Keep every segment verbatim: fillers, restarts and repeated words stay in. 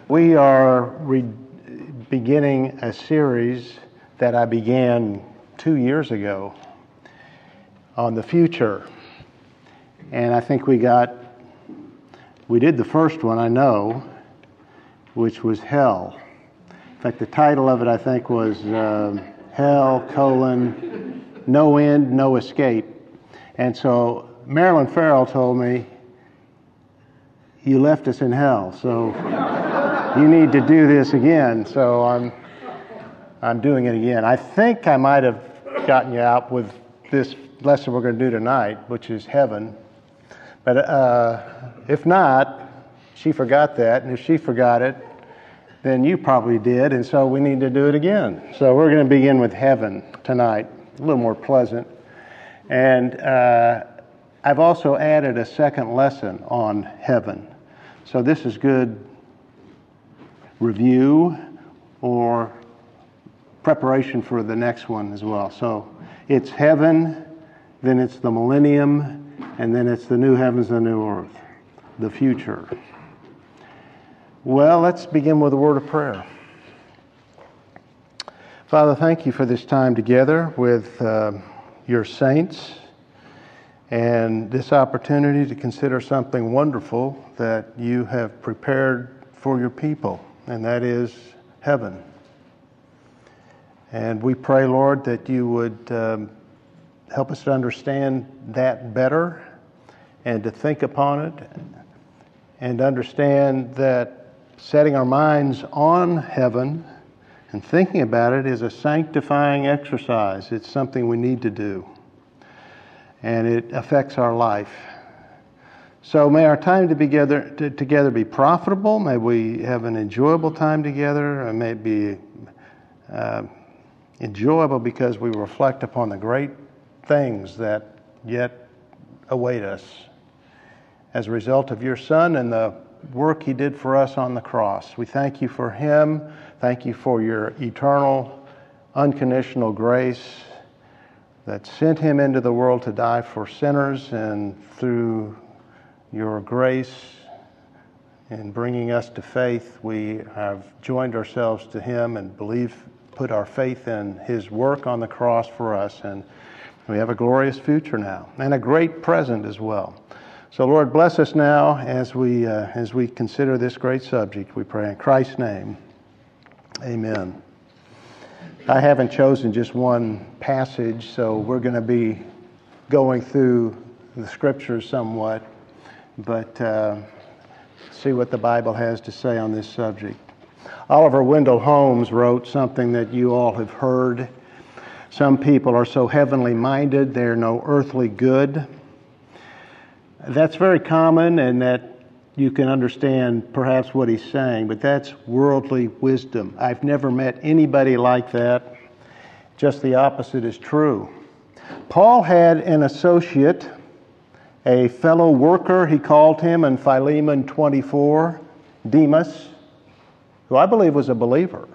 We are re- beginning a series that I began two years ago on the future. And I think we got, we did the first one, I know, which was hell. In fact, the title of it, I think, was uh, Hell, colon, No End, No Escape. And so Marilyn Farrell told me, you left us in hell, so you need to do this again. So I'm I'm doing it again. I think I might have gotten you out with this lesson we're going to do tonight, which is heaven. But uh, if not, she forgot that. And if she forgot it, then you probably did. And so we need to do it again. So we're going to begin with heaven tonight, a little more pleasant. And uh, I've also added a second lesson on heaven. So this is good review or preparation for the next one as well. So it's heaven, then it's the millennium, and then it's the new heavens and the new earth, the future. Well, let's begin with a word of prayer. Father, thank you for this time together with uh, your saints and this opportunity to consider something wonderful that you have prepared for your people, and that is heaven. And we pray, Lord, that you would um, help us to understand that better and to think upon it and understand that setting our minds on heaven and thinking about it is a sanctifying exercise. It's something we need to do, and it affects our life. So may our time to be together, to, together be profitable. May we have an enjoyable time together. And may it be uh, enjoyable because we reflect upon the great things that yet await us as a result of your Son and the work he did for us on the cross. We thank you for him. Thank you for your eternal, unconditional grace that sent him into the world to die for sinners, and through your grace in bringing us to faith, we have joined ourselves to him and believe, put our faith in his work on the cross for us, and we have a glorious future now and a great present as well. So Lord, bless us now as we uh, as we consider this great subject. We pray in Christ's name. Amen. I haven't chosen just one passage, so we're going to be going through the scriptures somewhat, but uh, see what the Bible has to say on this subject. Oliver Wendell Holmes wrote something that you all have heard. Some people are so heavenly minded, they're no earthly good. That's very common, and that you can understand perhaps what he's saying, but that's worldly wisdom. I've never met anybody like that. Just the opposite is true. Paul had an associate, a fellow worker, he called him in Philemon twenty-four, Demas, who I believe was a believer,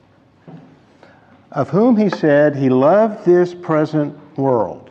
of whom he said he loved this present world.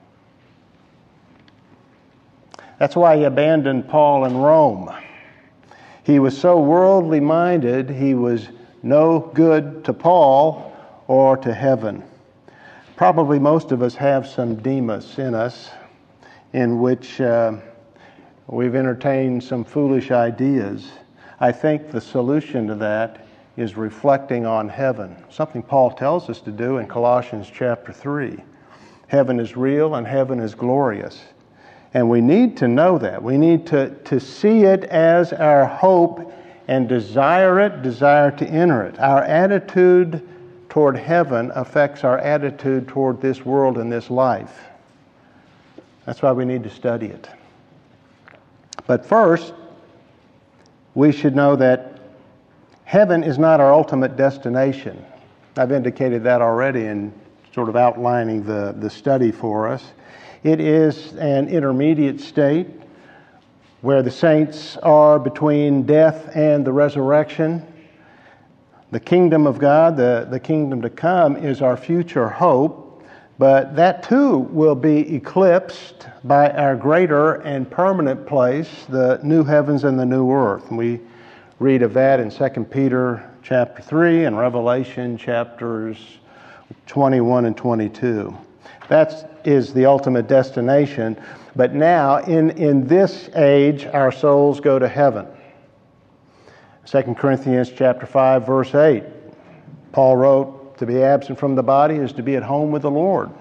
That's why he abandoned Paul in Rome. He was so worldly minded, he was no good to Paul or to heaven. Probably most of us have some Demas in us, in which uh, we've entertained some foolish ideas. I think the solution to that is reflecting on heaven, something Paul tells us to do in Colossians chapter three. Heaven is real and heaven is glorious. And we need to know that. We need to, to see it as our hope and desire it, desire to enter it. Our attitude toward heaven affects our attitude toward this world and this life. That's why we need to study it. But first, we should know that heaven is not our ultimate destination. I've indicated that already in sort of outlining the, the study for us. It is an intermediate state where the saints are between death and the resurrection. The kingdom of God, the, the kingdom to come, is our future hope, but that too will be eclipsed by our greater and permanent place, the new heavens and the new earth. And we read of that in Second Peter chapter three and Revelation chapters twenty-one and twenty-two. That is the ultimate destination. But now, in, in this age, our souls go to heaven. Second Corinthians chapter five, verse eight. Paul wrote, to be absent from the body is to be at home with the Lord.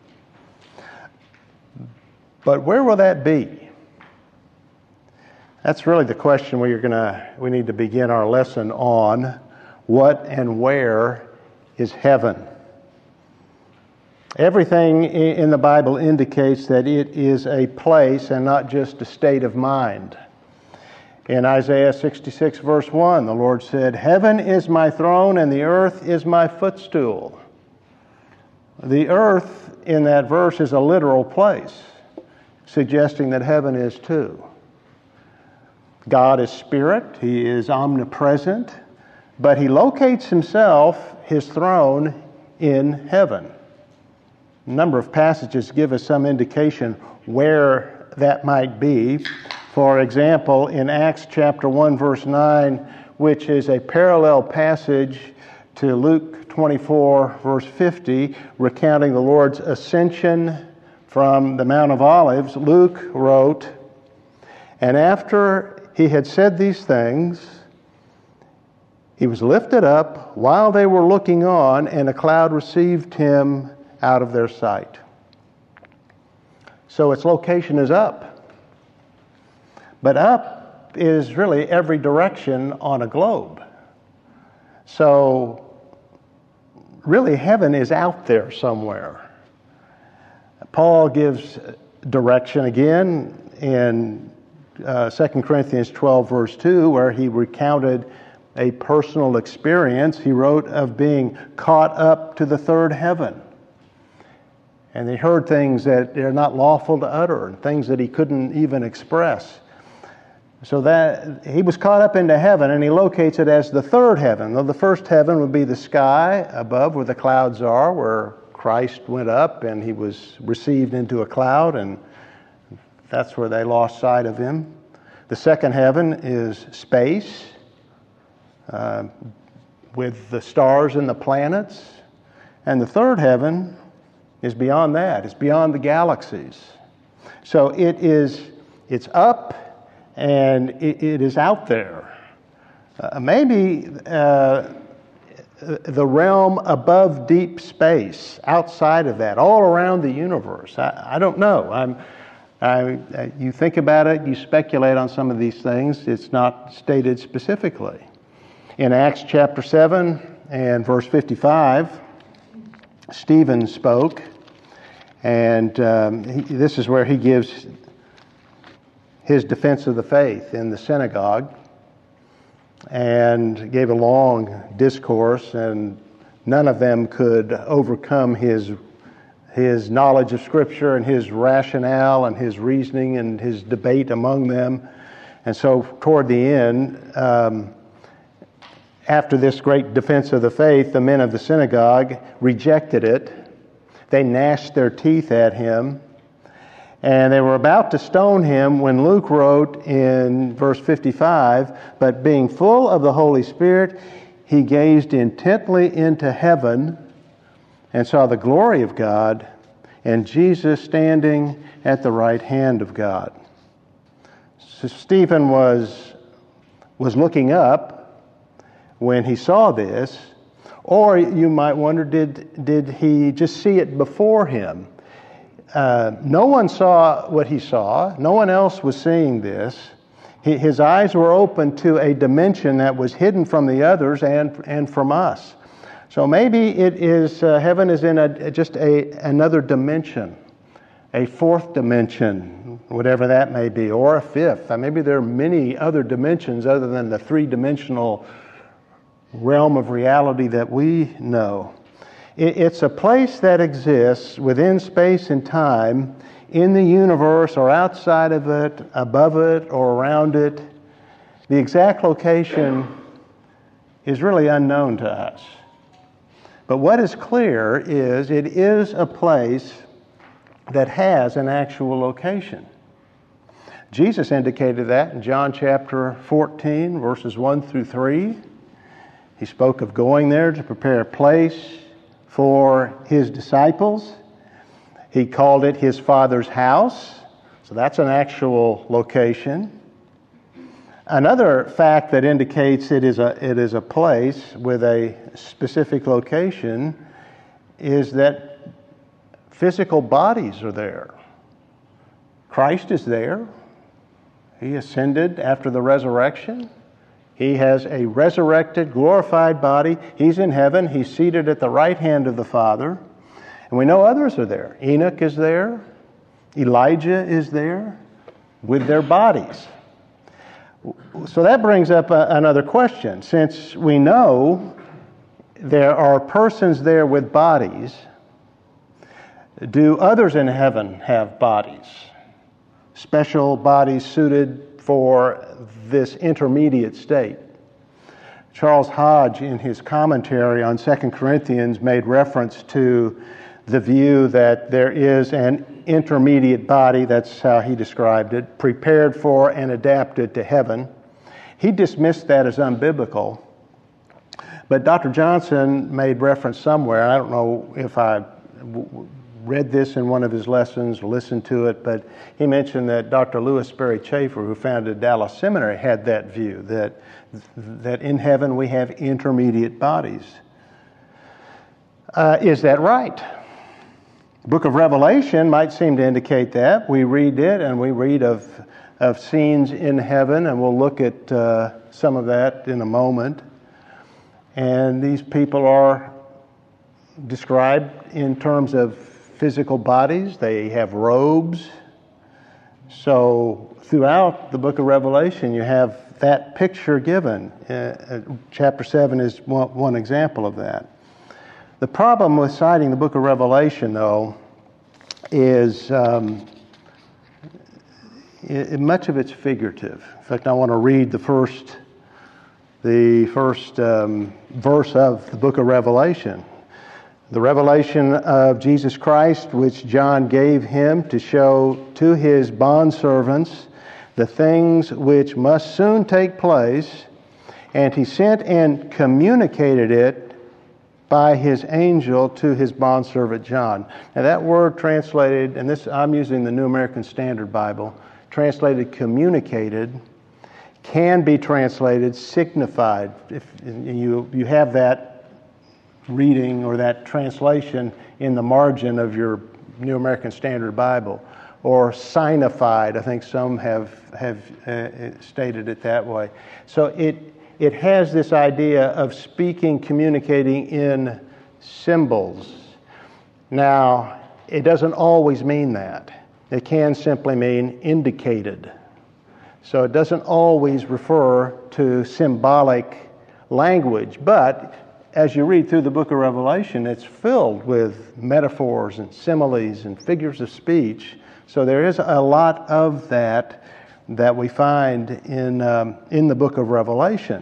But where will that be? That's really the question we're gonna we need to begin our lesson on. What and where is heaven? Everything in the Bible indicates that it is a place and not just a state of mind. In Isaiah sixty-six, verse one, the Lord said, "Heaven is my throne and the earth is my footstool." The earth in that verse is a literal place, suggesting that heaven is too. God is spirit, He is omnipresent, but He locates Himself, His throne, in heaven. A number of passages give us some indication where that might be. For example, in Acts chapter one, verse nine, which is a parallel passage to Luke twenty-four, verse fifty, recounting the Lord's ascension from the Mount of Olives, Luke wrote, "And after He had said these things, He was lifted up while they were looking on, and a cloud received Him out of their sight." So its location is up. But up is really every direction on a globe. So really heaven is out there somewhere. Paul gives direction again in uh, Second Corinthians twelve, verse two, where he recounted a personal experience. He wrote of being caught up to the third heaven. And he heard things that are not lawful to utter, and things that he couldn't even express. So that he was caught up into heaven, and he locates it as the third heaven. Though the first heaven would be the sky above where the clouds are, where Christ went up and He was received into a cloud, and that's where they lost sight of Him. The second heaven is space, uh, with the stars and the planets. And the third heaven is beyond that. It's beyond the galaxies. So it is, it's up, and it, it is out there. Uh, maybe uh, the realm above deep space, outside of that, all around the universe. I, I don't know. I'm, I, you think about it, you speculate on some of these things. It's not stated specifically. In Acts chapter seven and verse fifty-five, Stephen spoke, and um, he, this is where he gives his defense of the faith in the synagogue, and gave a long discourse, and none of them could overcome his his knowledge of Scripture and his rationale and his reasoning and his debate among them. And so toward the end, um, after this great defense of the faith, the men of the synagogue rejected it. They gnashed their teeth at him, and they were about to stone him when Luke wrote in verse fifty-five, "But being full of the Holy Spirit, he gazed intently into heaven and saw the glory of God and Jesus standing at the right hand of God." So Stephen was, was looking up when he saw this. Or you might wonder, did, did he just see it before him? Uh, no one saw what he saw. No one else was seeing this. He, his eyes were open to a dimension that was hidden from the others and, and from us. So maybe it is uh, heaven is in a, just a another dimension, a fourth dimension, whatever that may be, or a fifth. Uh, maybe there are many other dimensions other than the three-dimensional realm of reality that we know. It, it's a place that exists within space and time, in the universe or outside of it, above it or around it. The exact location is really unknown to us. But what is clear is it is a place that has an actual location. Jesus indicated that in John chapter fourteen, verses one through three. He spoke of going there to prepare a place for his disciples. He called it his Father's house. So that's an actual location. Another fact that indicates it is a it is a place with a specific location is that physical bodies are there. Christ is there. He ascended after the resurrection. He has a resurrected, glorified body. He's in heaven. He's seated at the right hand of the Father. And we know others are there. Enoch is there. Elijah is there with their bodies. So that brings up a, another question. Since we know there are persons there with bodies, do others in heaven have bodies? Special bodies suited for this intermediate state? Charles Hodge, in his commentary on Second Corinthians, made reference to the view that there is an intermediate body, that's how he described it, prepared for and adapted to heaven. He dismissed that as unbiblical. But Doctor Johnson made reference somewhere, and I don't know if I w- read this in one of his lessons, listened to it, but he mentioned that Doctor Lewis Sperry Chafer, who founded Dallas Seminary, had that view, that, that in heaven we have intermediate bodies. Uh, is that right? The book of Revelation might seem to indicate that. We read it, and we read of, of scenes in heaven, and we'll look at uh, some of that in a moment. And these people are described in terms of physical bodies. They have robes. So throughout the book of Revelation, you have that picture given. Uh, chapter seven is one, one example of that. The problem with citing the book of Revelation, though, is um, it, much of it's figurative. In fact, I want to read the first, the first um, verse of the book of Revelation. The revelation of Jesus Christ, which John gave him to show to his bondservants the things which must soon take place, and he sent and communicated it by his angel to his bondservant John. Now that word translated, and this I'm using the New American Standard Bible, translated communicated, can be translated signified. If you you have that reading or that translation in the margin of your New American Standard Bible, or signified. I think some have have uh, stated it that way. So it it has this idea of speaking, communicating in symbols. Now, it doesn't always mean that. It can simply mean indicated. So it doesn't always refer to symbolic language, but as you read through the book of Revelation, it's filled with metaphors and similes and figures of speech. So there is a lot of that that we find in um, in the book of Revelation.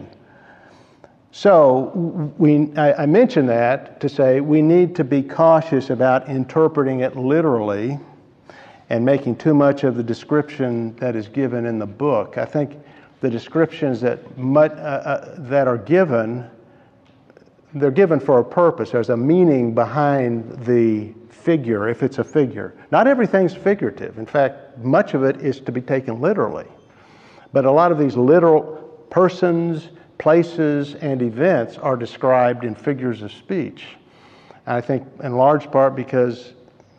So we I, I mention that to say we need to be cautious about interpreting it literally and making too much of the description that is given in the book. I think the descriptions that much, uh, uh, that are given, they're given for a purpose. There's a meaning behind the figure, if it's a figure. Not everything's figurative. In fact, much of it is to be taken literally. But a lot of these literal persons, places, and events are described in figures of speech. And I think in large part because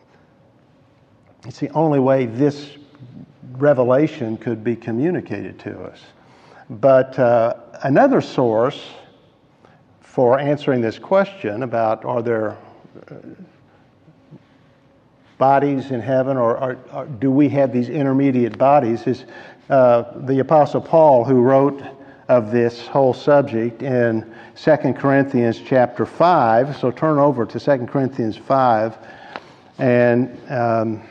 it's the only way this revelation could be communicated to us. But uh, another source for answering this question about are there uh, bodies in heaven, or, or, or do we have these intermediate bodies, is uh, the Apostle Paul, who wrote of this whole subject in Second Corinthians chapter five. So turn over to Second Corinthians five, and um,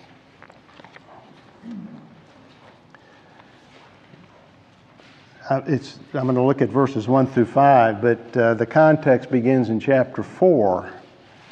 it's, I'm going to look at verses one through five, but uh, the context begins in chapter four.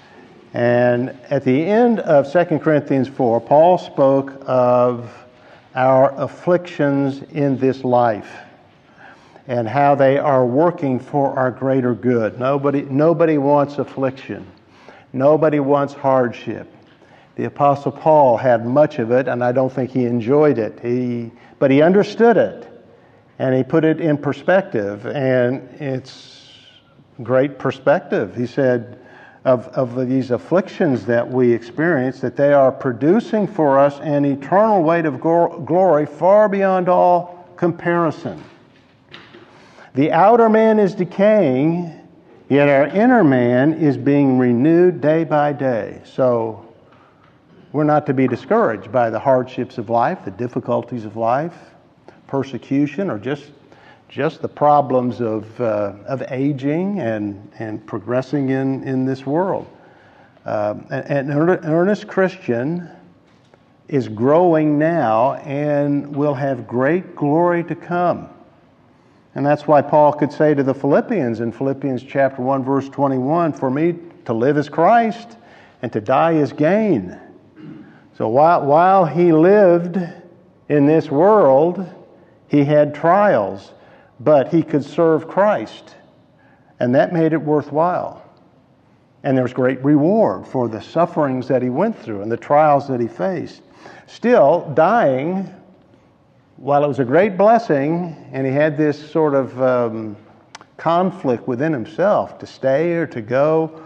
And at the end of Second Corinthians four, Paul spoke of our afflictions in this life and how they are working for our greater good. Nobody, nobody wants affliction. Nobody wants hardship. The Apostle Paul had much of it, and I don't think he enjoyed it. He, but he understood it, and he put it in perspective, and it's great perspective. He said of, of these afflictions that we experience, that they are producing for us an eternal weight of glory far beyond all comparison. The outer man is decaying, yet our inner man is being renewed day by day. So we're not to be discouraged by the hardships of life, the difficulties of life, persecution, or just just the problems of uh, of aging and, and progressing in, in this world. Uh, an, an earnest Christian is growing now and will have great glory to come. And that's why Paul could say to the Philippians in Philippians chapter one, verse twenty-one, "For me to live is Christ, and to die is gain." So while, while he lived in this world, he had trials, but he could serve Christ, and that made it worthwhile. And there was great reward for the sufferings that he went through and the trials that he faced. Still, dying, while it was a great blessing, and he had this sort of um, conflict within himself to stay or to go,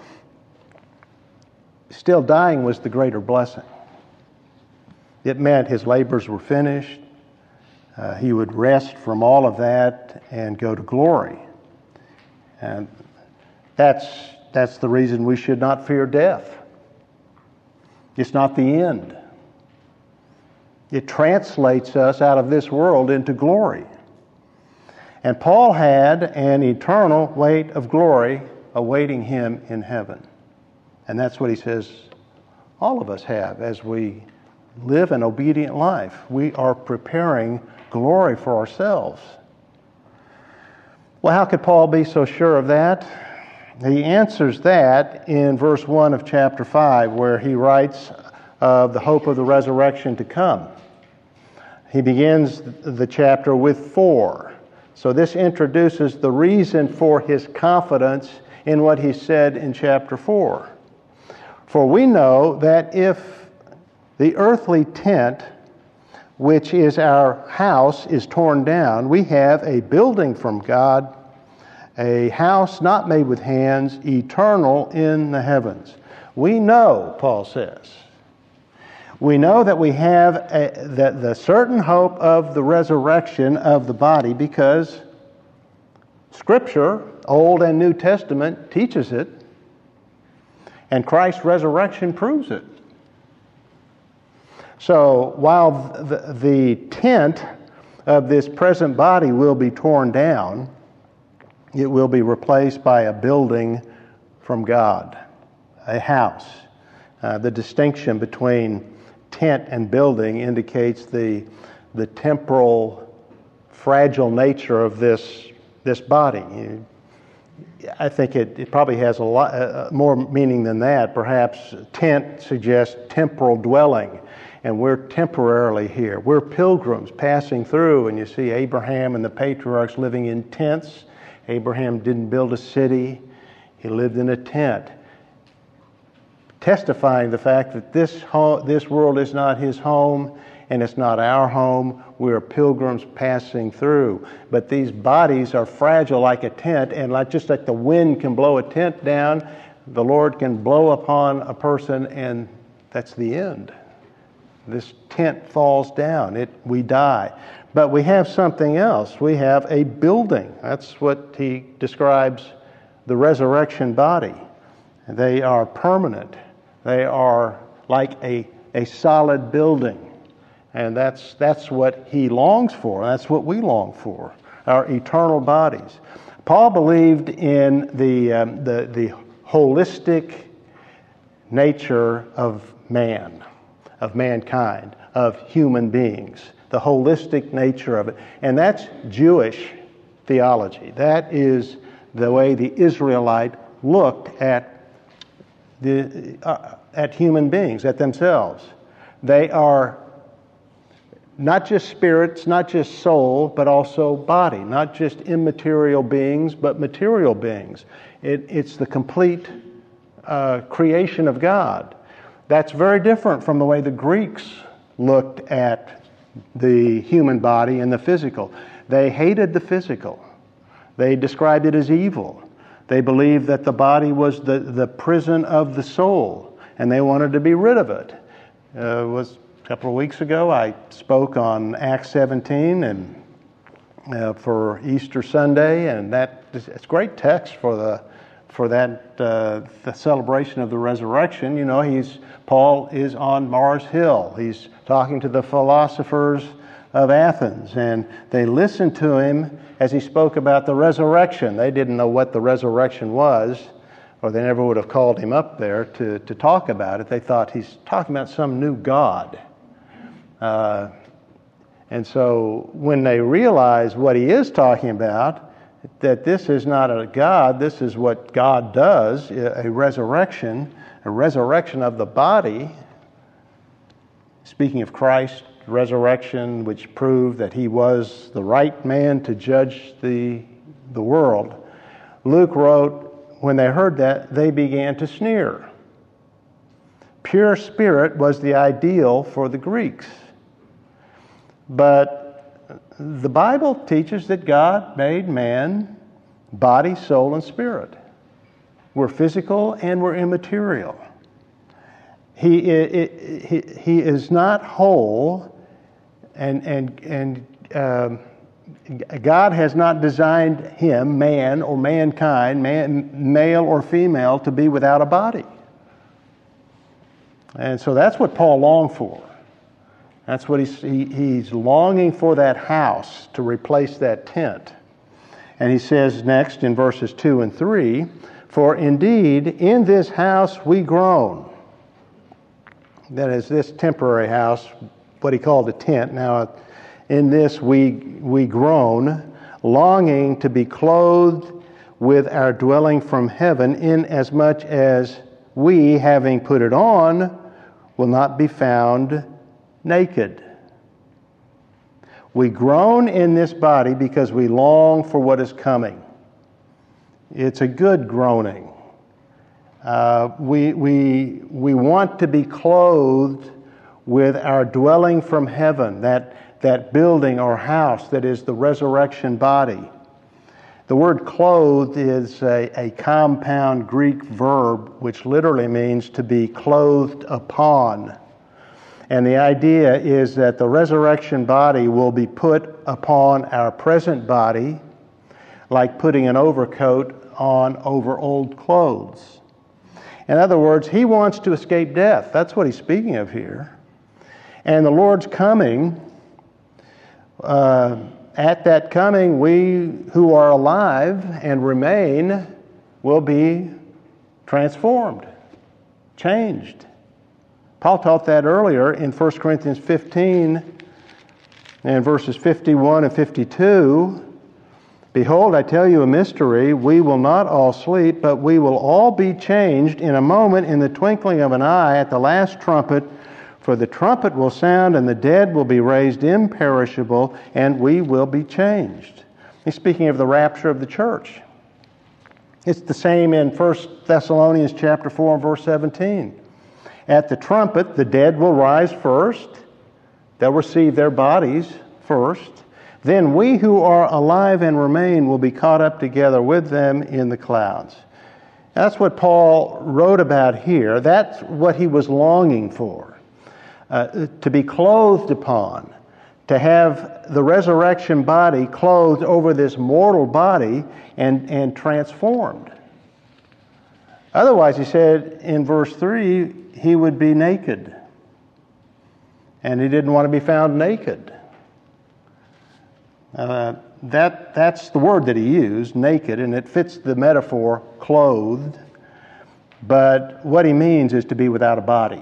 still dying was the greater blessing. It meant his labors were finished. Uh, he would rest from all of that and go to glory. And that's, that's the reason we should not fear death. It's not the end. It translates us out of this world into glory. And Paul had an eternal weight of glory awaiting him in heaven. And that's what he says all of us have as we live an obedient life. We are preparing glory for ourselves. Well, how could Paul be so sure of that? He answers that in verse one of chapter five, where he writes of the hope of the resurrection to come. He begins the chapter with for. So this introduces the reason for his confidence in what he said in chapter four. For we know that if the earthly tent, which is our house, is torn down, we have a building from God, a house not made with hands, eternal in the heavens. We know, Paul says, we know that we have a, the, the certain hope of the resurrection of the body because Scripture, Old and New Testament, teaches it, and Christ's resurrection proves it. So while the, the tent of this present body will be torn down, it will be replaced by a building from God, a house. Uh, the distinction between tent and building indicates the, the temporal, fragile nature of this, this body. You, I think it, it probably has a lot uh, more meaning than that. Perhaps tent suggests temporal dwelling. And we're temporarily here. We're pilgrims passing through, and you see Abraham and the patriarchs living in tents. Abraham didn't build a city. He lived in a tent, testifying the fact that this home, this world is not his home, and it's not our home. We're pilgrims passing through. But these bodies are fragile like a tent, and like just like the wind can blow a tent down, the Lord can blow upon a person, and that's the end. This tent falls down. It, we die. But we have something else. We have a building. That's what he describes the resurrection body. They are permanent. They are like a, a solid building. And that's, that's what he longs for. That's what we long for, our eternal bodies. Paul believed in the, um, the, the holistic nature of man. Of mankind, of human beings, the holistic nature of it. And that's Jewish theology. That is the way the Israelite looked at the uh, at human beings, at themselves. They are not just spirits, not just soul, but also body. Not just immaterial beings, but material beings. It, it's the complete uh, creation of God. That's very different from the way the Greeks looked at the human body and the physical. They hated the physical. They described it as evil. They believed that the body was the, the prison of the soul, and they wanted to be rid of it. Uh, it was a couple of weeks ago, I spoke on Acts seventeen and uh, for Easter Sunday, and that it's a great text for the for that uh, the celebration of the resurrection. You know, he's Paul is on Mars Hill. He's talking to the philosophers of Athens, and they listened to him as he spoke about the resurrection. They didn't know what the resurrection was, or they never would have called him up there to, to talk about it. They thought he's talking about some new God. Uh, and so when they realized what he is talking about, that this is not a God, this is what God does, a resurrection, a resurrection of the body. Speaking of Christ, resurrection, which proved that he was the right man to judge the, the world. Luke wrote, when they heard that, they began to sneer. Pure spirit was the ideal for the Greeks. But the Bible teaches that God made man body, soul, and spirit. We're physical and we're immaterial. He, he, he is not whole, and, and, and um, God has not designed him, man or mankind, man, male or female, to be without a body. And so that's what Paul longed for. That's what he's, he, he's longing for, that house to replace that tent. And he says next in verses two and three, for indeed in this house we groan. That is, this temporary house, what he called a tent. Now, in this we we groan, longing to be clothed with our dwelling from heaven, inasmuch as we, having put it on, will not be found naked. We groan in this body because we long for what is coming. It's a good groaning. Uh, we, we, we want to be clothed with our dwelling from heaven, that, that building or house that is the resurrection body. The word clothed is a, a compound Greek verb which literally means to be clothed upon. And the idea is that the resurrection body will be put upon our present body like putting an overcoat on over old clothes. In other words, he wants to escape death. That's what he's speaking of here. And the Lord's coming, uh, at that coming, we who are alive and remain will be transformed, changed. Paul taught that earlier in First Corinthians fifteen and verses fifty-one and fifty-two. Behold, I tell you a mystery. We will not all sleep, but we will all be changed in a moment, in the twinkling of an eye, at the last trumpet. For the trumpet will sound, and the dead will be raised imperishable, and we will be changed. He's speaking of the rapture of the church. It's the same in First Thessalonians chapter four and verse seventeen. At the trumpet, the dead will rise first. They'll receive their bodies first. Then we who are alive and remain will be caught up together with them in the clouds. That's what Paul wrote about here. That's what he was longing for. Uh, to be clothed upon. To have the resurrection body clothed over this mortal body and, and transformed. Otherwise, he said in verse three, he would be naked. And he didn't want to be found naked. Uh, that that's the word that he used, naked, and it fits the metaphor, clothed. But what he means is to be without a body.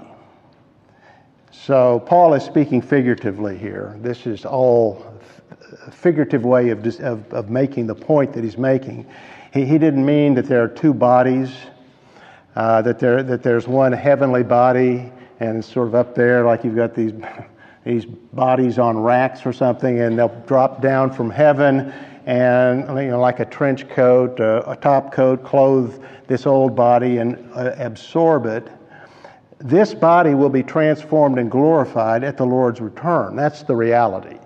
So Paul is speaking figuratively here. This is all a figurative way of, of, of making the point that he's making. He, he didn't mean that there are two bodies. Uh, that there that there's one heavenly body and it's sort of up there like you've got these these bodies on racks or something, and they'll drop down from heaven and, you know, like a trench coat, a, a top coat, clothe this old body and uh, absorb it. This body will be transformed and glorified at the Lord's return. That's the reality.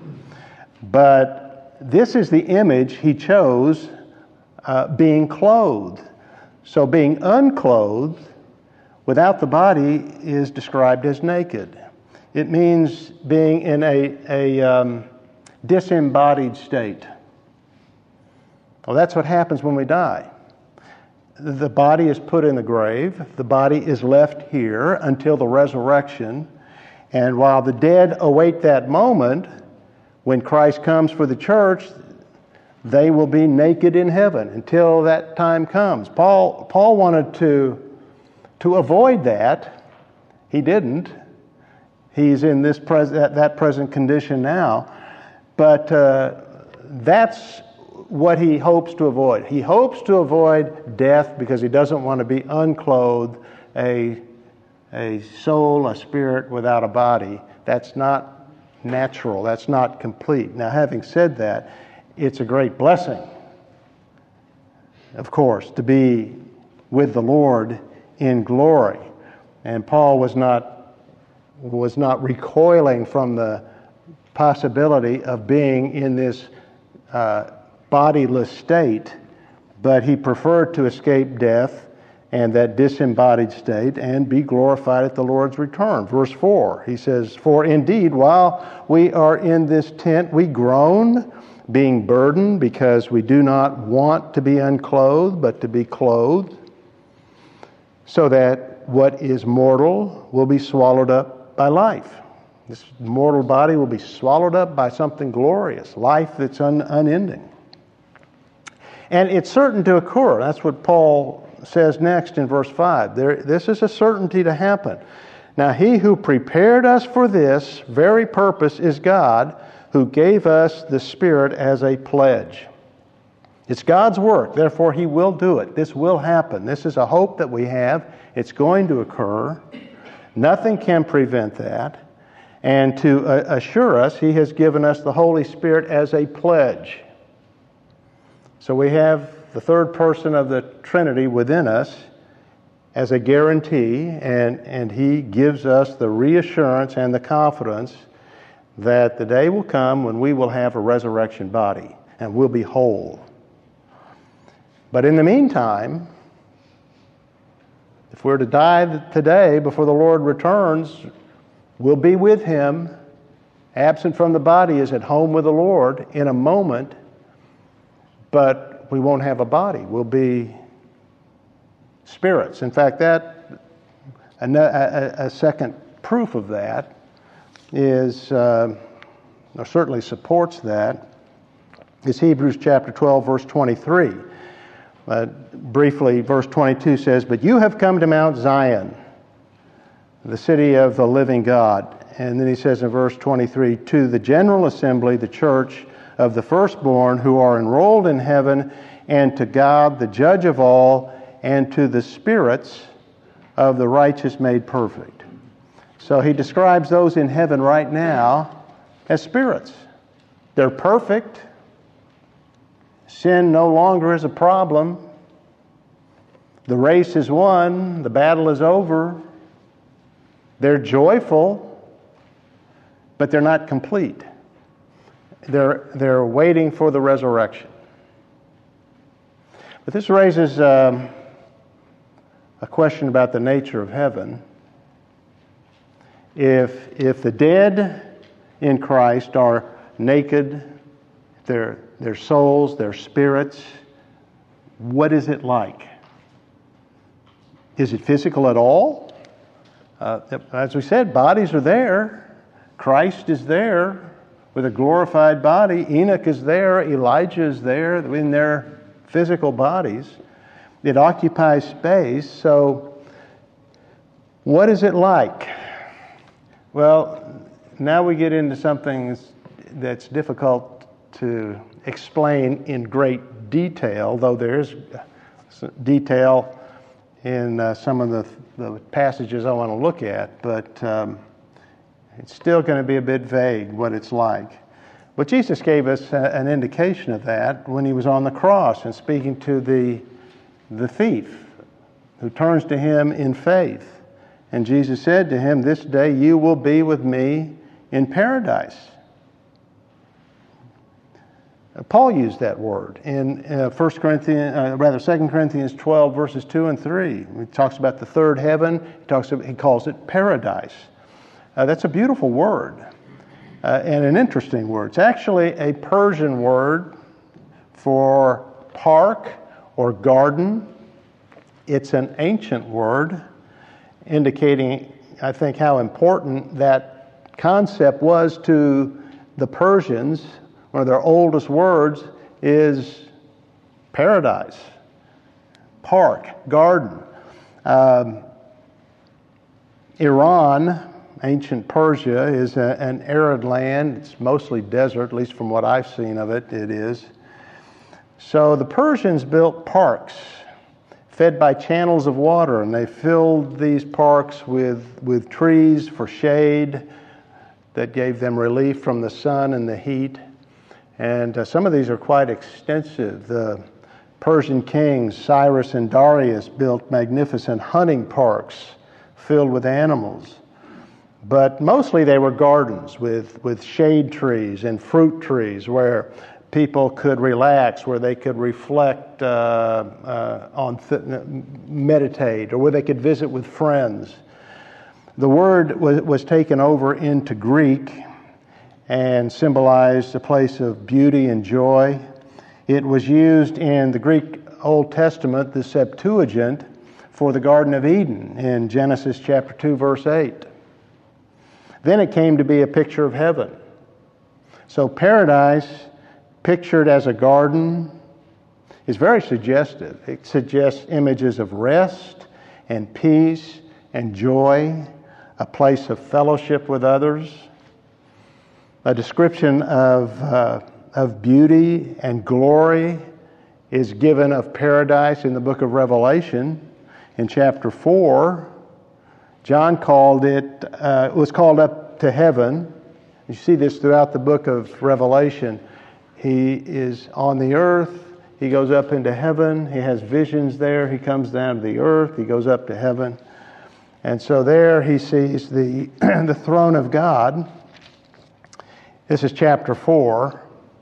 But this is the image he chose, uh, being clothed. So being unclothed without the body is described as naked. It means being in a, a um, disembodied state. Well, that's what happens when we die. The body is put in the grave. The body is left here until the resurrection. And while the dead await that moment, when Christ comes for the church, they will be naked in heaven until that time comes. Paul Paul wanted to, to avoid that. He didn't. He's in this pres- that, that present condition now. But uh, that's what he hopes to avoid. He hopes to avoid death because he doesn't want to be unclothed, a, a soul, a spirit without a body. That's not natural. That's not complete. Now, having said that, it's a great blessing, of course, to be with the Lord in glory. And Paul was not was not recoiling from the possibility of being in this uh, bodiless state, but he preferred to escape death and that disembodied state and be glorified at the Lord's return. Verse four, he says, "For indeed, while we are in this tent, we groan, being burdened, because we do not want to be unclothed, but to be clothed, so that what is mortal will be swallowed up by life." This mortal body will be swallowed up by something glorious, life that's un- unending. And it's certain to occur. That's what Paul says next in verse five. There, this is a certainty to happen. "Now he who prepared us for this very purpose is God, who gave us the Spirit as a pledge." It's God's work, therefore he will do it. This will happen. This is a hope that we have. It's going to occur. Nothing can prevent that. And to uh, assure us, he has given us the Holy Spirit as a pledge. So we have the third person of the Trinity within us as a guarantee, and, and he gives us the reassurance and the confidence that the day will come when we will have a resurrection body and we'll be whole. But in the meantime, if we're to die today before the Lord returns, we'll be with him. Absent from the body is at home with the Lord in a moment, but we won't have a body. We'll be spirits. In fact, that a, a, a second proof of that is, uh, or certainly supports that, is Hebrews chapter twelve, verse twenty-three. Uh, briefly, verse twenty-two says, "But you have come to Mount Zion, the city of the living God." And then he says in verse twenty-three, "To the general assembly, the church of the firstborn who are enrolled in heaven, and to God, the judge of all, and to the spirits of the righteous made perfect." So he describes those in heaven right now as spirits. They're perfect. Sin no longer is a problem. The race is won. The battle is over. They're joyful, but they're not complete. They're, they're waiting for the resurrection. But this raises um, a question about the nature of heaven. If, if the dead in Christ are naked, their, their souls, their spirits, what is it like? Is it physical at all? Uh, as we said, bodies are there. Christ is there with a glorified body. Enoch is there. Elijah is there in their physical bodies. It occupies space. So what is it like? Well, now we get into something that's difficult to explain in great detail, though there is detail in uh, some of the, the passages I want to look at. But um, It's still going to be a bit vague what it's like. But Jesus gave us a, an indication of that when he was on the cross and speaking to the, the thief who turns to him in faith. And Jesus said to him, "This day you will be with me in paradise." Paul used that word in uh, First Corinthians, uh, rather Second Corinthians twelve, verses two and three. He talks about the third heaven. He talks. About, he calls it paradise. Uh, that's a beautiful word uh, and an interesting word. It's actually a Persian word for park or garden. It's an ancient word indicating, I think, how important that concept was to the Persians. One of their oldest words is paradise, park, garden. Um, Iran, ancient Persia, is a, an arid land. It's mostly desert, at least from what I've seen of it, it is. So the Persians built parks fed by channels of water, and they filled these parks with, with trees for shade that gave them relief from the sun and the heat. And uh, some of these are quite extensive. The Persian kings, Cyrus and Darius, built magnificent hunting parks filled with animals. But mostly they were gardens with, with shade trees and fruit trees where people could relax, where they could reflect uh, uh, on, th- meditate, or where they could visit with friends. The word was, was taken over into Greek and symbolized a place of beauty and joy. It was used in the Greek Old Testament, the Septuagint, for the Garden of Eden in Genesis chapter two, verse eight. Then it came to be a picture of heaven. So paradise, pictured as a garden, is very suggestive. It suggests images of rest and peace and joy, a place of fellowship with others. A description of, uh, of beauty and glory is given of paradise in the book of Revelation. In chapter four, John called it, uh, was called up to heaven. You see this throughout the book of Revelation. He is on the earth, he goes up into heaven, he has visions there, he comes down to the earth, he goes up to heaven. And so there he sees the, the throne of God. This is chapter four.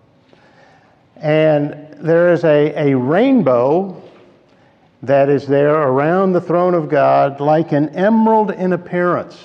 And there is a, a rainbow that is there around the throne of God, like an emerald in appearance.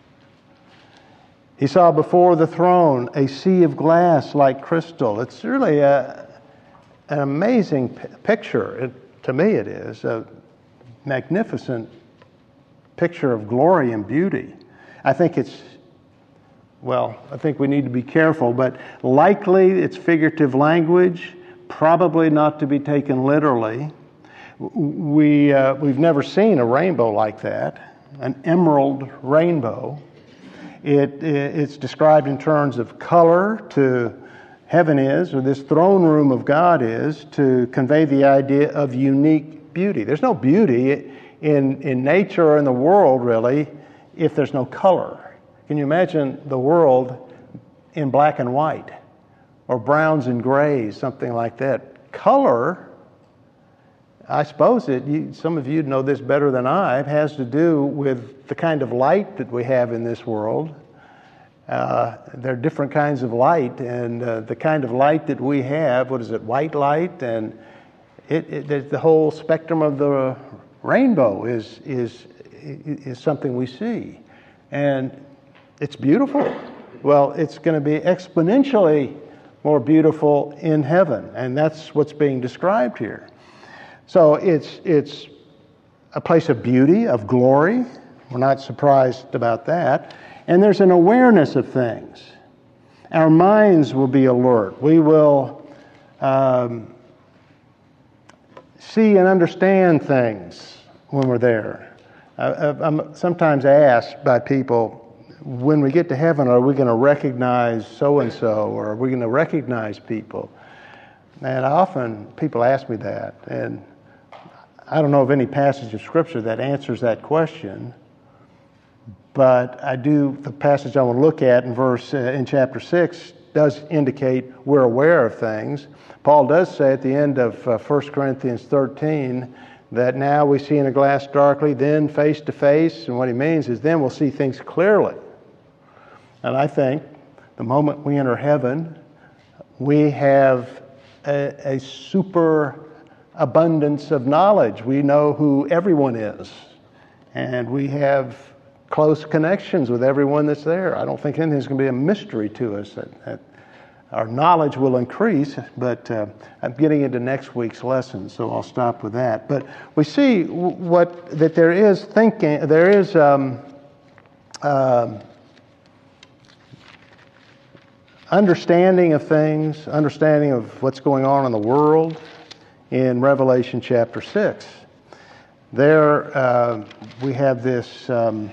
He saw before the throne a sea of glass like crystal. It's really a, an amazing p- picture. It, to me it is a magnificent picture of glory and beauty. I think it's Well, I think we need to be careful, but likely it's figurative language, probably not to be taken literally. We, uh, we've never seen a rainbow like that, an emerald rainbow. It, it's described in terms of color to heaven is, or this throne room of God is, to convey the idea of unique beauty. There's no beauty in, in nature or in the world, really, if there's no color. Can you imagine the world in black and white, or browns and grays, something like that? Color, I suppose it. You, some of you know this better than I. It has to do with the kind of light that we have in this world. Uh, there are different kinds of light, and uh, the kind of light that we have, what is it, white light, and it, it, the whole spectrum of the rainbow is is is something we see, and it's beautiful. Well, it's going to be exponentially more beautiful in heaven, and that's what's being described here. So it's it's a place of beauty, of glory. We're not surprised about that. And there's an awareness of things. Our minds will be alert. We will um, see and understand things when we're there. Uh, I'm sometimes asked by people, when we get to heaven, are we going to recognize so-and-so, or are we going to recognize people? And often people ask me that, and I don't know of any passage of Scripture that answers that question. But I do, the passage I want to look at in verse, uh, in chapter six does indicate we're aware of things. Paul does say at the end of uh, First Corinthians thirteen that now we see in a glass darkly, then face to face. And what he means is then we'll see things clearly. And I think the moment we enter heaven, we have a, a super abundance of knowledge. We know who everyone is. And we have close connections with everyone that's there. I don't think anything's going to be a mystery to us. That, that our knowledge will increase, but uh, I'm getting into next week's lesson, so I'll stop with that. But we see what that there is thinking, there is um, um, understanding of things, understanding of what's going on in the world in Revelation chapter six. There uh, we have this um,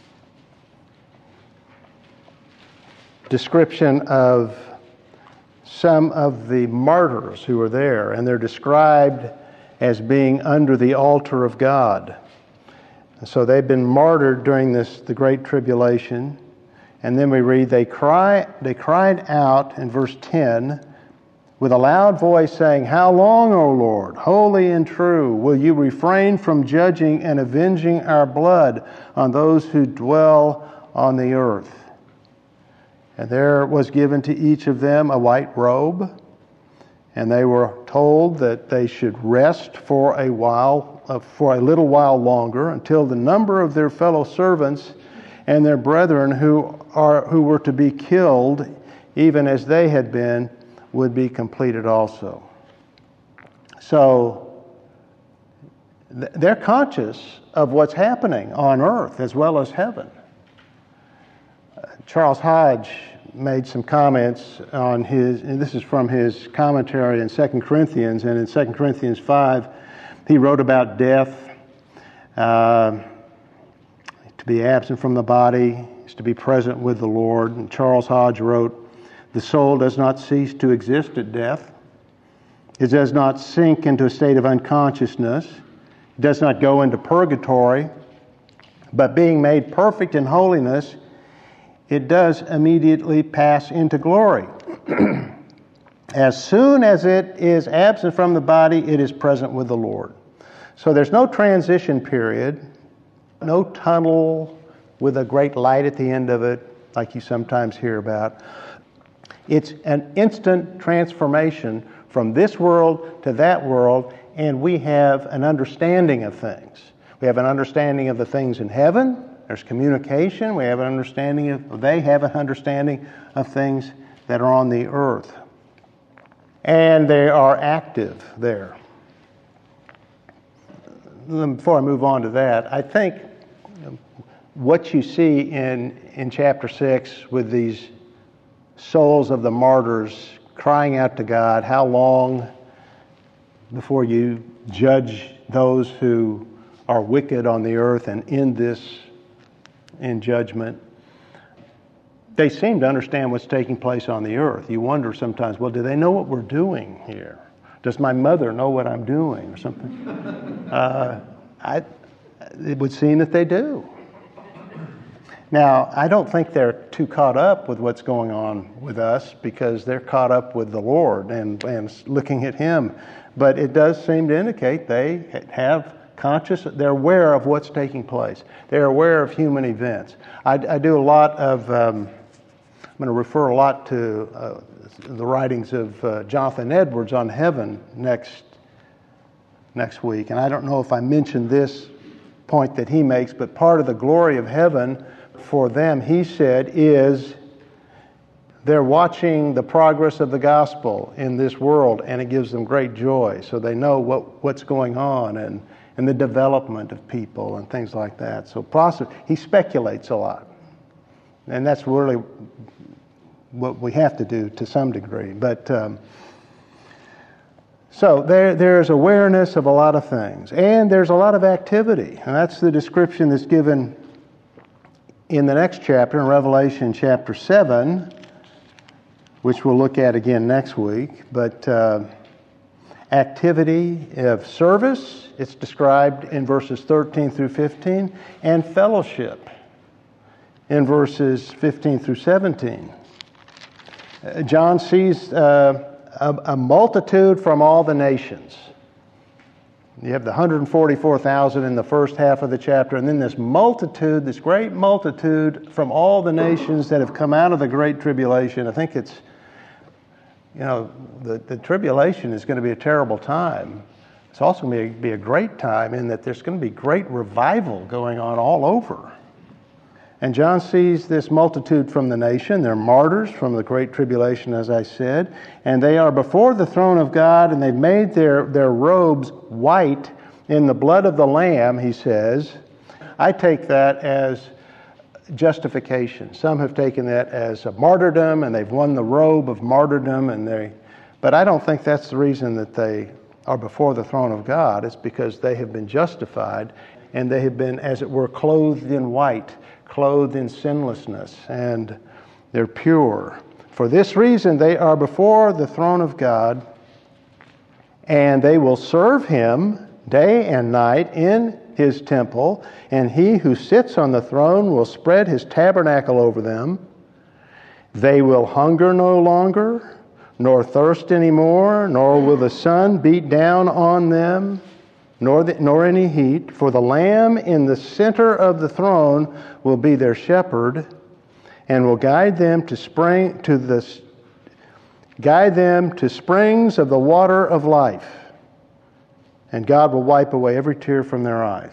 description of some of the martyrs who are there, and they're described as being under the altar of God. And so they've been martyred during this the Great Tribulation. And then we read, they cry, they cried out in verse ten with a loud voice saying, "How long, O Lord, holy and true, will you refrain from judging and avenging our blood on those who dwell on the earth?" And there was given to each of them a white robe, and they were told that they should rest for a while, uh, for a little while longer, until the number of their fellow servants and their brethren who are who were to be killed, even as they had been, would be completed also. So th- they're conscious of what's happening on earth as well as heaven. Charles Hodge made some comments on his, and this is from his commentary in Second Corinthians, and in Second Corinthians five, he wrote about death. Uh, to be absent from the body is to be present with the Lord. And Charles Hodge wrote, "The soul does not cease to exist at death. It does not sink into a state of unconsciousness. It does not go into purgatory, but being made perfect in holiness, it does immediately pass into glory. As soon as it is absent from the body, it is present with the Lord." So there's no transition period, no tunnel with a great light at the end of it, like you sometimes hear about. It's an instant transformation from this world to that world, and we have an understanding of things. We have an understanding of the things in heaven. There's communication. We have an understanding of, they have an understanding of things that are on the earth. And they are active there. Before I move on to that, I think what you see in, in chapter six with these souls of the martyrs crying out to God, how long before you judge those who are wicked on the earth and in this in judgment? They seem to understand what's taking place on the earth. You wonder sometimes, well, do they know what we're doing here? Does my mother know what I'm doing or something? uh, I, it would seem that they do. Now, I don't think they're too caught up with what's going on with us because they're caught up with the Lord and, and looking at Him. But it does seem to indicate they have conscious, they're aware of what's taking place. They're aware of human events. I, I do a lot of, um, I'm going to refer a lot to uh, the writings of uh, Jonathan Edwards on heaven next next week. And I don't know if I mentioned this point that he makes, but part of the glory of heaven for them, he said, is they're watching the progress of the gospel in this world, and it gives them great joy. So they know what, what's going on and, and the development of people and things like that. So possibly, he speculates a lot. And that's really what we have to do to some degree. But um, so there, there's awareness of a lot of things. And there's a lot of activity. And that's the description that's given in the next chapter, in Revelation chapter seven, which we'll look at again next week. But uh, activity of service, it's described in verses thirteen through fifteen, and fellowship. in verses fifteen through seventeen. John sees uh, a, a multitude from all the nations. You have the one hundred forty-four thousand in the first half of the chapter, and then this multitude, this great multitude from all the nations that have come out of the Great Tribulation. I think it's, you know, the, the tribulation is going to be a terrible time. It's also going to be a great time in that there's going to be great revival going on all over. And John sees this multitude from the nation. They're martyrs from the Great Tribulation, as I said. And they are before the throne of God, and they've made their, their robes white in the blood of the Lamb, he says. I take that as justification. Some have taken that as a martyrdom, and they've won the robe of martyrdom. And they, but I don't think that's the reason that they are before the throne of God. It's because they have been justified, and they have been, as it were, clothed in white, clothed in sinlessness, and they're pure. For this reason, they are before the throne of God, and they will serve him day and night in his temple, and he who sits on the throne will spread his tabernacle over them. They will hunger no longer, nor thirst any more, nor will the sun beat down on them, nor the, nor any heat, for the Lamb in the center of the throne will be their shepherd, and will guide them to spring to the guide them to springs of the water of life, and God will wipe away every tear from their eyes.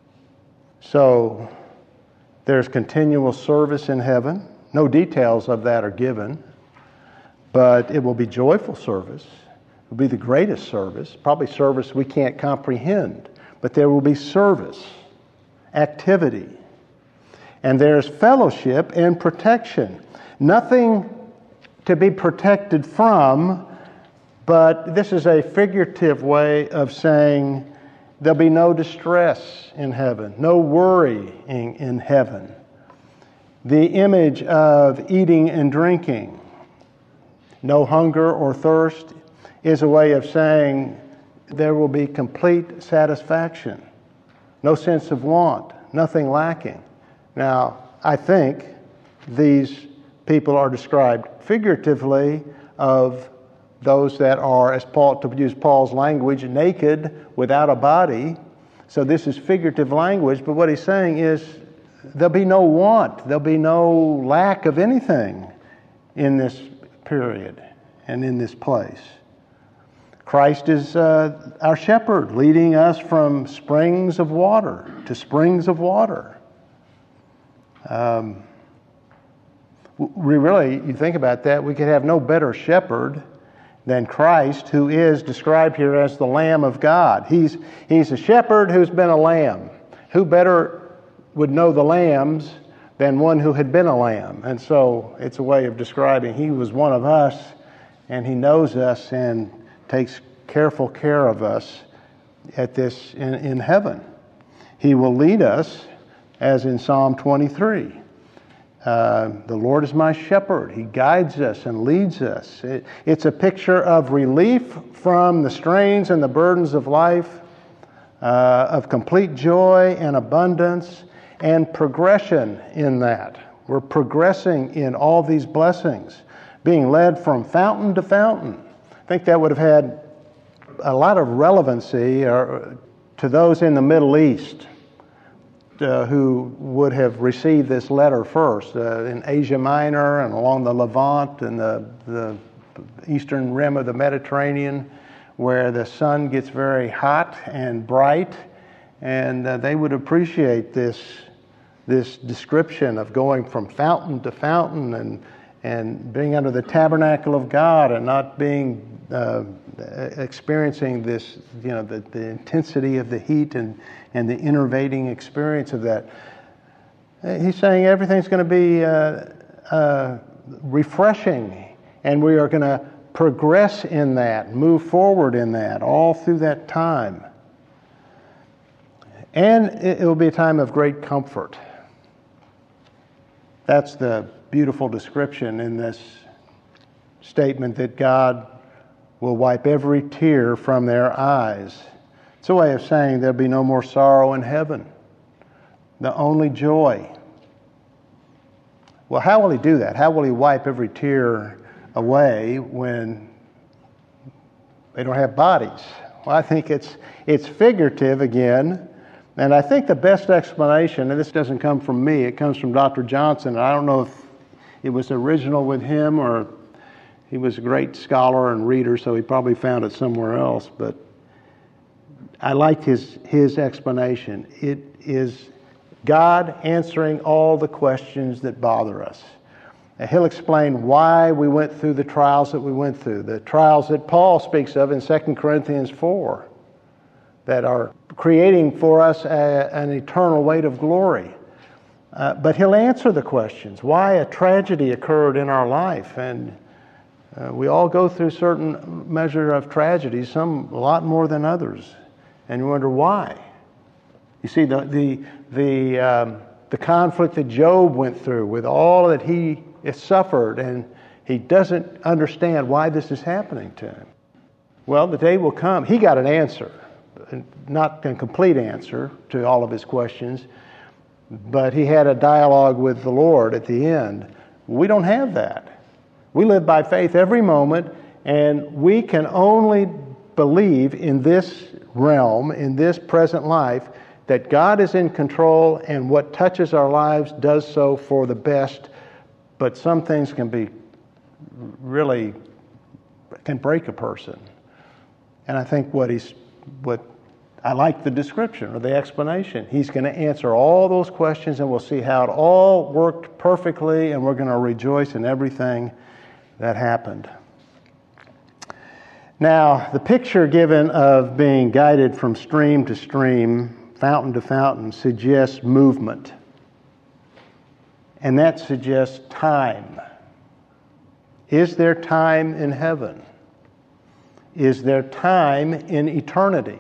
So there's continual service in heaven. No details of that are given, but it will be joyful service. Will be the greatest service, probably service we can't comprehend, but there will be service, activity, and there's fellowship and protection. Nothing to be protected from, but this is a figurative way of saying there'll be no distress in heaven, no worrying in heaven. The image of eating and drinking, no hunger or thirst, is a way of saying there will be complete satisfaction, no sense of want, nothing lacking. Now, I think these people are described figuratively of those that are, as Paul, to use Paul's language, naked, without a body. So this is figurative language, but what he's saying is there'll be no want, there'll be no lack of anything in this period and in this place. Christ is uh, our shepherd, leading us from springs of water to springs of water. Um, we really, you think about that, we could have no better shepherd than Christ, who is described here as the Lamb of God. He's, he's a shepherd who's been a lamb. Who better would know the lambs than one who had been a lamb? And so it's a way of describing he was one of us, and he knows us and takes careful care of us at this in, in heaven. He will lead us, as in Psalm twenty-three. Uh, the Lord is my shepherd. He guides us and leads us. It, it's a picture of relief from the strains and the burdens of life, uh, of complete joy and abundance, and progression in that. We're progressing in all these blessings, being led from fountain to fountain. I think that would have had a lot of relevancy uh, to those in the Middle East uh, who would have received this letter first, uh, in Asia Minor and along the Levant and the, the eastern rim of the Mediterranean, where the sun gets very hot and bright, and uh, they would appreciate this, this description of going from fountain to fountain and and being under the tabernacle of God and not being uh, experiencing this, you know, the, the intensity of the heat and, and the enervating experience of that. He's saying everything's going to be uh, uh, refreshing, and we are going to progress in that, move forward in that, all through that time. And it, it will be a time of great comfort. That's the beautiful description in this statement that God will wipe every tear from their eyes. It's a way of saying there'll be no more sorrow in heaven. The only joy Well, how will he do that? How will he wipe every tear away when they don't have bodies? Well, I think it's it's figurative again, and I think the best explanation, and this doesn't come from me, it comes from Doctor Johnson. I don't know if it was original with him or he was a great scholar and reader, so he probably found it somewhere else, but I liked his, his explanation. It is God answering all the questions that bother us. And he'll explain why we went through the trials that we went through, the trials that Paul speaks of in Second Corinthians four, that are creating for us a, an eternal weight of glory. Uh, but he'll answer the questions, why a tragedy occurred in our life. And uh, we all go through certain measure of tragedy, some a lot more than others. And you wonder why. You see, the the the um, the conflict that Job went through with all that he has suffered, and he doesn't understand why this is happening to him. Well, the day will come. He got an answer, not a complete answer to all of his questions, but he had a dialogue with the Lord at the end. We don't have that. We live by faith every moment, and we can only believe in this realm, in this present life, that God is in control, and what touches our lives does so for the best. But some things can be really, can break a person. And I think what he's, what I like the description or the explanation. He's going to answer all those questions, and we'll see how it all worked perfectly, and we're going to rejoice in everything that happened. Now, the picture given of being guided from stream to stream, fountain to fountain, suggests movement. And that suggests time. Is there time in heaven? Is there time in eternity?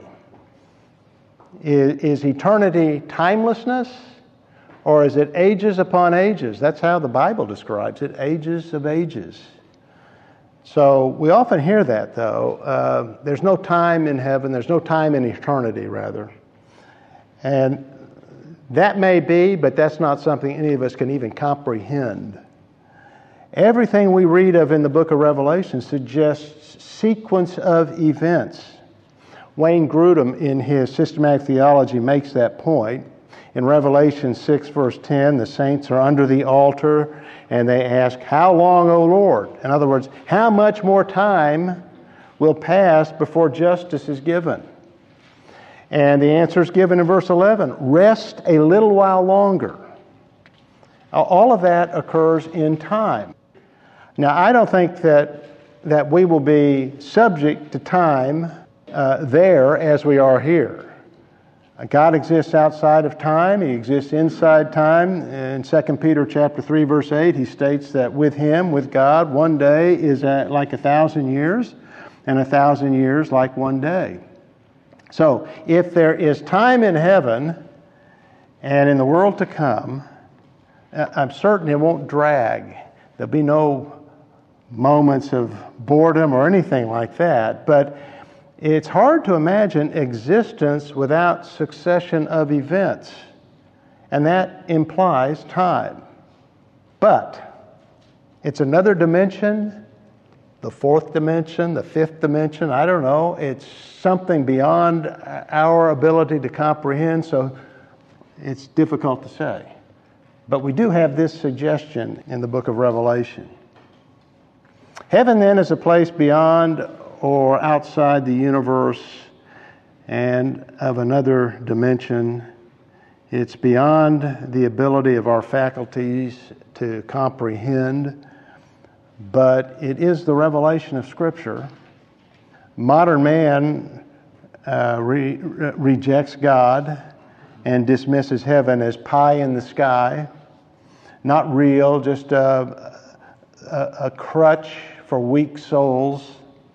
Is, is eternity timelessness? Or is it ages upon ages? That's how the Bible describes it, ages of ages. So we often hear that, though. Uh, there's no time in heaven. There's no time in eternity, rather. And that may be, but that's not something any of us can even comprehend. Everything we read of in the book of Revelation suggests sequence of events. Wayne Grudem, in his Systematic Theology, makes that point. In Revelation six, verse ten, the saints are under the altar, and they ask, "How long, O Lord?" In other words, how much more time will pass before justice is given? And the answer is given in verse eleven, "Rest a little while longer." All of that occurs in time. Now, I don't think that, that we will be subject to time uh, there as we are here. God exists outside of time. He exists inside time. In Second Peter chapter three, verse eight, he states that with him, with God, one day is like a thousand years, and a thousand years like one day. So, if there is time in heaven and in the world to come, I'm certain it won't drag. There'll be no moments of boredom or anything like that. But it's hard to imagine existence without succession of events. And that implies time. But it's another dimension, the fourth dimension, the fifth dimension, I don't know. It's something beyond our ability to comprehend, so it's difficult to say. But we do have this suggestion in the book of Revelation. Heaven, then, is a place beyond or outside the universe and of another dimension. It's beyond the ability of our faculties to comprehend, but it is the revelation of Scripture. Modern man uh, re- rejects God and dismisses heaven as pie in the sky, not real, just a, a, a crutch for weak souls.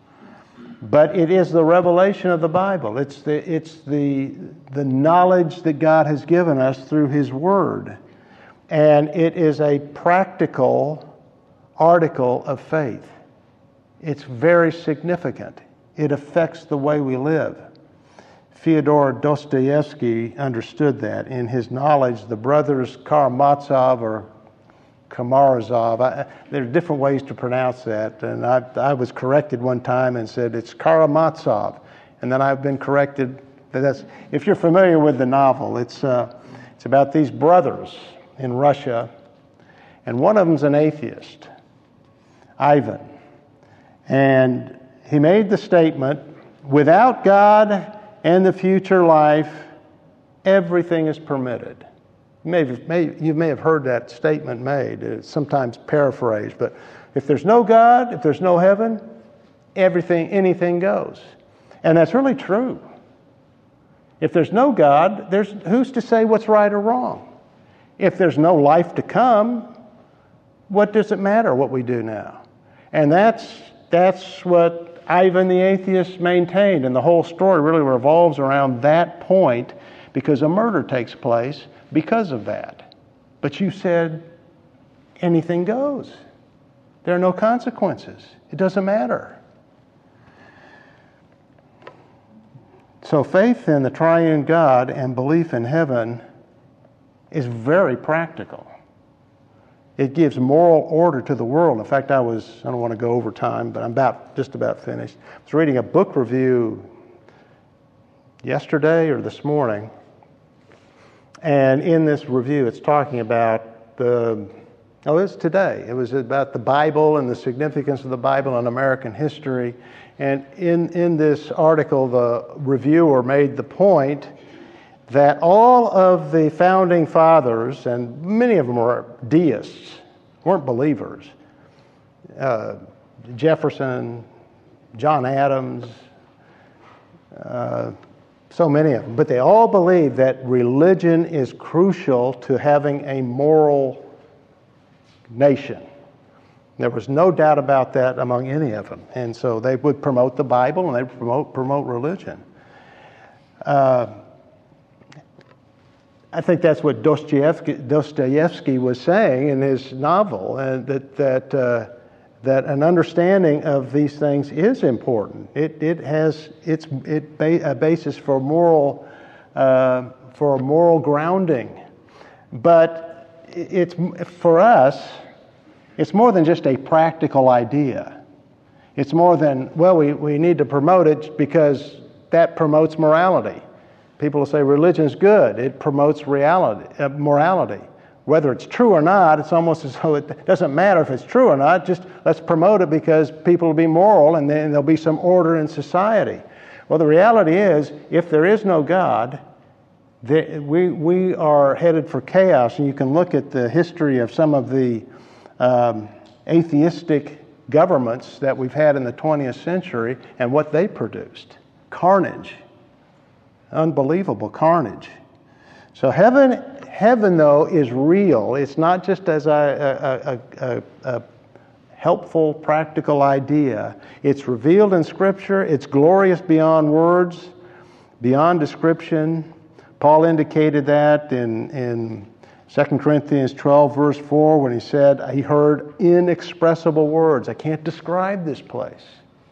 But it is the revelation of the Bible. It's the it's the the knowledge that God has given us through His Word. And it is a practical article of faith. It's very significant. It affects the way we live. Fyodor Dostoevsky understood that. In his knowledge, the brothers Karamazov or Karamazov. I, there are different ways to pronounce that, and I, I was corrected one time and said it's Karamazov, and then I've been corrected. That that's, if you're familiar with the novel, it's uh, it's about these brothers in Russia, and one of them's an atheist, Ivan, and he made the statement, without God and the future life, everything is permitted. You may, have, may, you may have heard that statement made. It's sometimes paraphrased, but if there's no God, if there's no heaven, everything, anything goes. And that's really true. If there's no God, there's who's to say what's right or wrong? If there's no life to come, what does it matter what we do now? And that's that's what Ivan the atheist maintained, and the whole story really revolves around that point, because a murder takes place because of that. But you said anything goes. There are no consequences. It doesn't matter. So faith in the triune God and belief in heaven is very practical. It gives moral order to the world. In fact, I was, I don't want to go over time, but I'm about just about finished. I was reading a book review yesterday or this morning, and in this review it's talking about the, oh, it's today. It was about the Bible and the significance of the Bible in American history. And in, in this article, the reviewer made the point that all of the founding fathers, and many of them were deists, weren't believers. Uh, Jefferson, John Adams, uh, so many of them. But they all believed that religion is crucial to having a moral nation. There was no doubt about that among any of them. And so they would promote the Bible and they would promote, promote religion. Uh, I think that's what Dostoevsky, Dostoevsky was saying in his novel, and that that uh, that an understanding of these things is important. It it has it's it ba- a basis for moral uh, for moral grounding, but it's for us. It's more than just a practical idea. It's more than, well, we, we need to promote it because that promotes morality. People will say religion's good. It promotes reality, uh, morality. Whether it's true or not, it's almost as though it doesn't matter if it's true or not. Just let's promote it because people will be moral and then there'll be some order in society. Well, the reality is, if there is no God, the, we, we are headed for chaos. And you can look at the history of some of the Um, atheistic governments that we've had in the twentieth century and what they produced. Carnage. Unbelievable carnage. So heaven, heaven though, is real. It's not just as a, a, a, a, a helpful, practical idea. It's revealed in Scripture. It's glorious beyond words, beyond description. Paul indicated that in, in Second Corinthians twelve, verse four, when he said, he heard inexpressible words. I can't describe this place.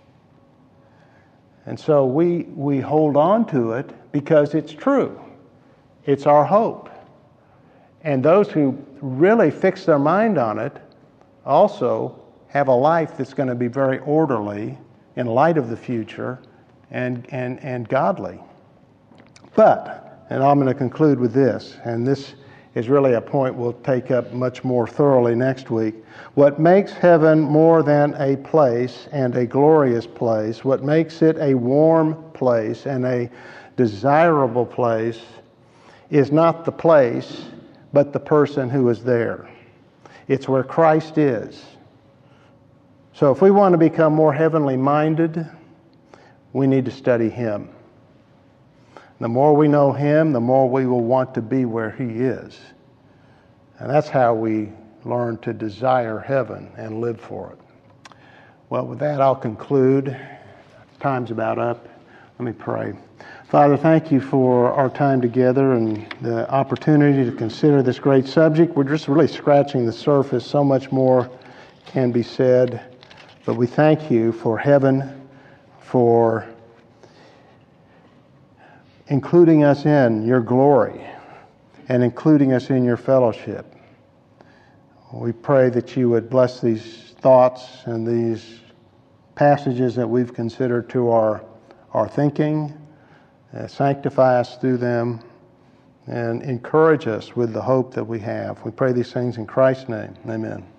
And so we, we hold on to it because it's true. It's our hope. And those who really fix their mind on it also have a life that's going to be very orderly in light of the future and, and, and godly. But, and I'm going to conclude with this, and this is really a point we'll take up much more thoroughly next week. What makes heaven more than a place and a glorious place, what makes it a warm place and a desirable place, is not the place, but the person who is there. It's where Christ is. So if we want to become more heavenly minded, we need to study Him. The more we know Him, the more we will want to be where He is. And that's how we learn to desire heaven and live for it. Well, with that, I'll conclude. Time's about up. Let me pray. Father, thank you for our time together and the opportunity to consider this great subject. We're just really scratching the surface. So much more can be said. But we thank you for heaven, for including us in your glory and including us in your fellowship. We pray that you would bless these thoughts and these passages that we've considered to our, our thinking, uh, sanctify us through them, and encourage us with the hope that we have. We pray these things in Christ's name. Amen.